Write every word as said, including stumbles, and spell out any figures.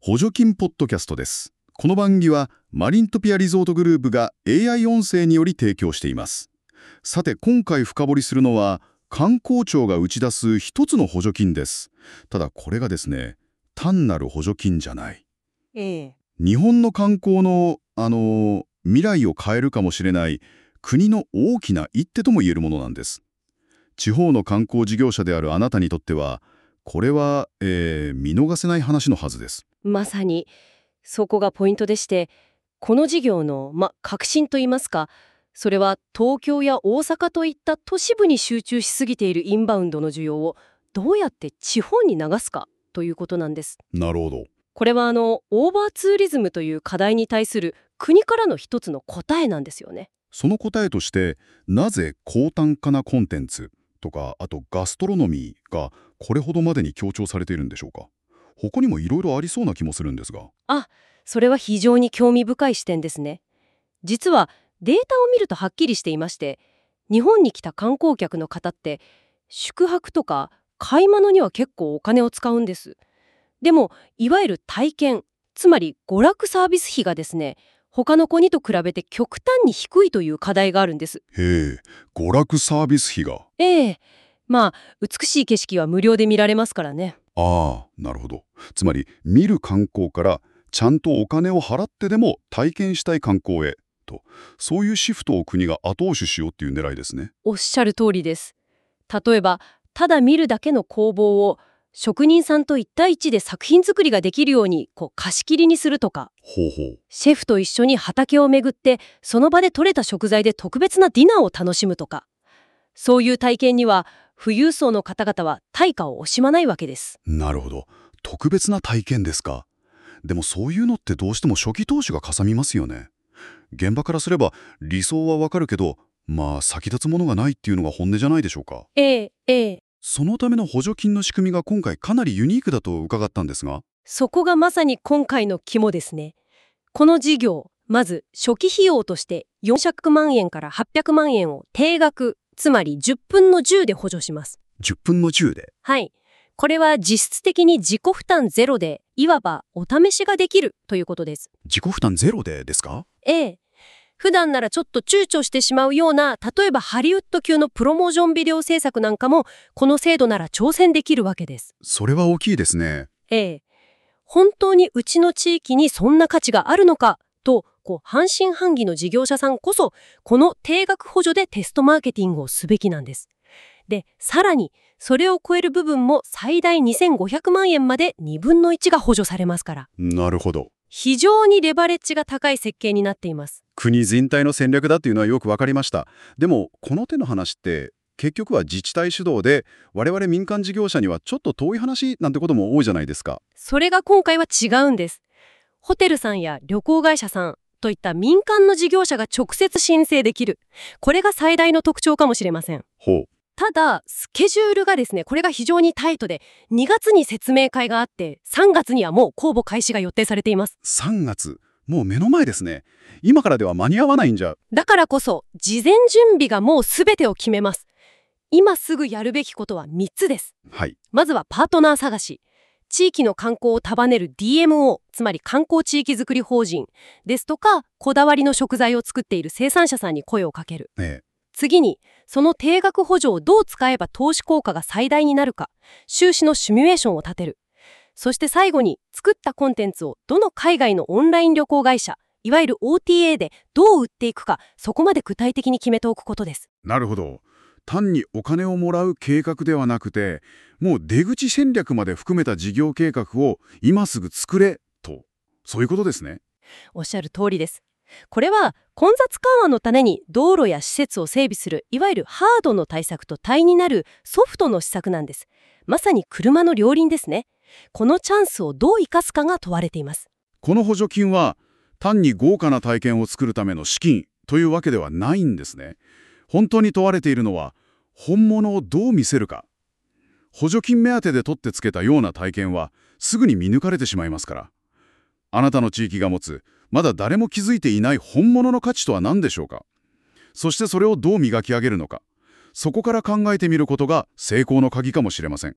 補助金ポッドキャストです。この番組はマリントピアリゾートグループが エーアイ 音声により提供しています。さて今回深掘りするのは観光庁が打ち出す一つの補助金です。ただこれがですね、単なる補助金じゃない。 ええ、 日本の観光の、あのー未来を変えるかもしれない国の大きな一手とも言えるものなんです。地方の観光事業者であるあなたにとってはこれは、えー見逃せない話のはずです。 まさにそこがポイントでして、この事業の、ま、革新といいますか、それは東京や大阪といった都市部に集中しすぎているインバウンドの需要をどうやって地方に流すかということなんです。 なるほど。 これはあのオーバーツーリズムという課題に対する国からの一つの答えなんですよね。 その答えとしてなぜ高単価なコンテンツとかあとガストロノミーがこれほどまでに強調されているんでしょうか。他にもいろいろありそうな気もするんですが。 あ、それは非常に興味深い視点ですね。実はデータを見るとはっきりしていまして、日本に来た観光客の方って宿泊とか買い物には結構お金を使うんです。でもいわゆる体験、つまり娯楽サービス費がですね、他の国と比べて極端に低いという課題があるんです。 へえ、娯楽サービス費が。 ええ、まあ美しい景色は無料で見られますからね。 ああ、なるほど。つまり見る観光からちゃんとお金を払ってでも体験したい観光へと、そういうシフトを国が後押ししようっていう狙いですね。 おっしゃる通りです。例えばただ見るだけの工房を職人さんと一対一で作品作りができるようにこう貸し切りにするとか、 ほうほう。 シェフと一緒に畑を巡ってその場で採れた食材で特別なディナーを楽しむとか、そういう体験には富裕層の方々は対価を惜しまないわけです。 なるほど。特別な体験ですか。でもそういうのってどうしても初期投資がかさみますよね。現場からすれば理想はわかるけど、まあ先立つものがないっていうのが本音じゃないでしょうか。 ええええ、 そのための補助金の仕組みが今回かなりユニークだと伺ったんですが。 そこがまさに今回の肝ですね。この事業、まず初期費用としてよんひゃくまんえんからはっぴゃくまんえんを定額、つまりじゅっぷんのじゅうで補助します。 じゅっぷんのじゅうで。 はい。これは実質的に自己負担ゼロで、いわばお試しができるということです。 自己負担ゼロでですか？ ええ。普段ならちょっと躊躇してしまうような、例えばハリウッド級のプロモーションビデオ制作なんかも、この制度なら挑戦できるわけです。 それは大きいですね。 ええ。本当にうちの地域にそんな価値があるのかと、こう半信半疑の事業者さんこそ、この定額補助でテストマーケティングをすべきなんです。で、さらに、それを超える部分も最大にせんごひゃくまんえんまでにぶんのいちが補助されますから。 なるほど。 非常にレバレッジが高い設計になっています。 国全体の戦略だっていうのはよくわかりました。でもこの手の話って結局は自治体主導で我々民間事業者にはちょっと遠い話なんてことも多いじゃないですか。 それが今回は違うんです。ホテルさんや旅行会社さんといった民間の事業者が直接申請できる。これが最大の特徴かもしれません。 ほう。 ただ、スケジュールがですね、これが非常にタイトで、にがつに説明会があって、さんがつにはもう公募開始が予定されています。 さんがつ、もう目の前ですね。今からでは間に合わないんじゃ。 だからこそ、事前準備がもう全てを決めます。今すぐやるべきことはみっつです。 はい。 まずはパートナー探し。地域の観光を束ねる ディーエムオー、つまり観光地域づくり法人ですとか、こだわりの食材を作っている生産者さんに声をかける。 ええ。 次に、その定額補助をどう使えば投資効果が最大になるか、収支のシミュレーションを立てる。そして最後に、作ったコンテンツをどの海外のオンライン旅行会社、いわゆる オーティーエー でどう売っていくか、そこまで具体的に決めておくことです。 なるほど。単にお金をもらう計画ではなくて、もう出口戦略まで含めた事業計画を今すぐ作れと、そういうことですね。 おっしゃる通りです。これは混雑緩和のために道路や施設を整備するいわゆるハードの対策と対になるソフトの施策なんです。まさに車の両輪ですね。このチャンスをどう生かすかが問われています。 この補助金は単に豪華な体験を作るための資金というわけではないんですね。本当に問われているのは本物をどう見せるか。補助金目当てで取ってつけたような体験はすぐに見抜かれてしまいますから。あなたの地域が持つまだ誰も気づいていない本物の価値とは何でしょうか。そしてそれをどう磨き上げるのか。そこから考えてみることが成功の鍵かもしれません。